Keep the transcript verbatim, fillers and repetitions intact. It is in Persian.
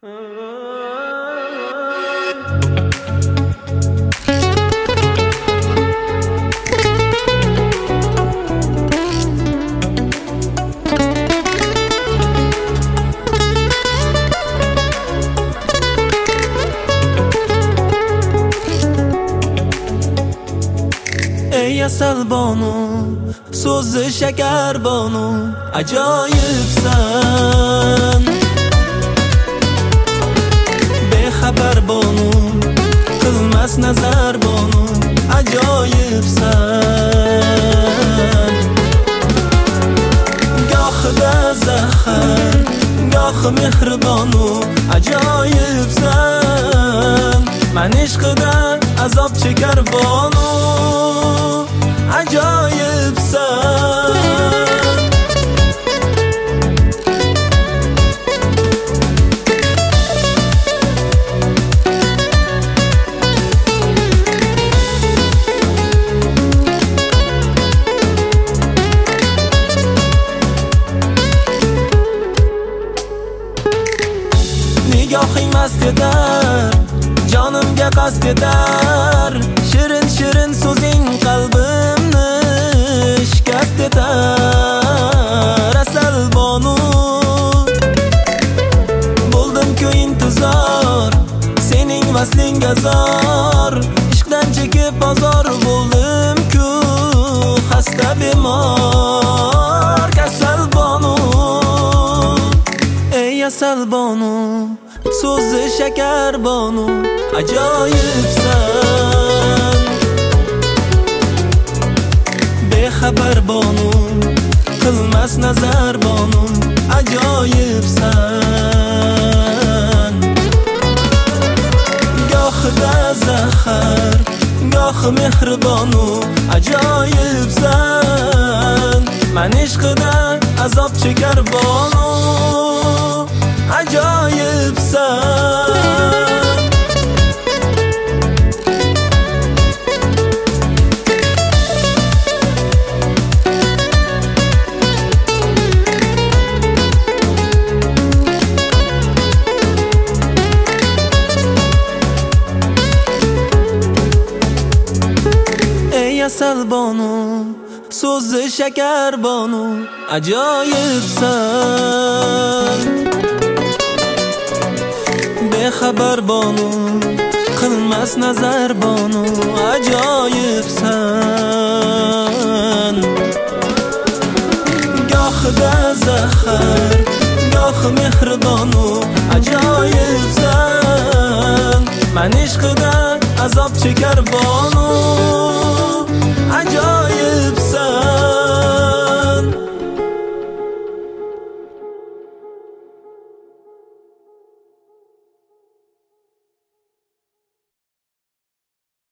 ای عسل بانو سوز شکر بانو عجایب سن به خبر بانو قلمس نظر بانو عجایب سن گاخ ده زخر گاخ مهربانو عجایب سن من عشق ده عذاب چکر بانو عجایب سن نگاهی مست در جانımga qasd etar shirin shirin so'zing qalbimni shikast etar asal bonu bo'ldim-ku intizor sening vasling azor ishqdan chekib bozor bo'ldim-ku xasta bemor kasal bonu ey asal bonu so'zi shakar bonu ajoyibsan bexabar bonu qilmas nazar bonu ajoyibsan gohida zahar goh mehribonu ajoyibsan man ishqida azob chekar bonu ajoyibsan asal bonu so'zi shakar bonu ajoyibsan bexabar bonu qilmas nazar bonu ajoyibsan gohida zahar goh mehribonu ajoyibsan man ishqida azob chekar bonu ajoyib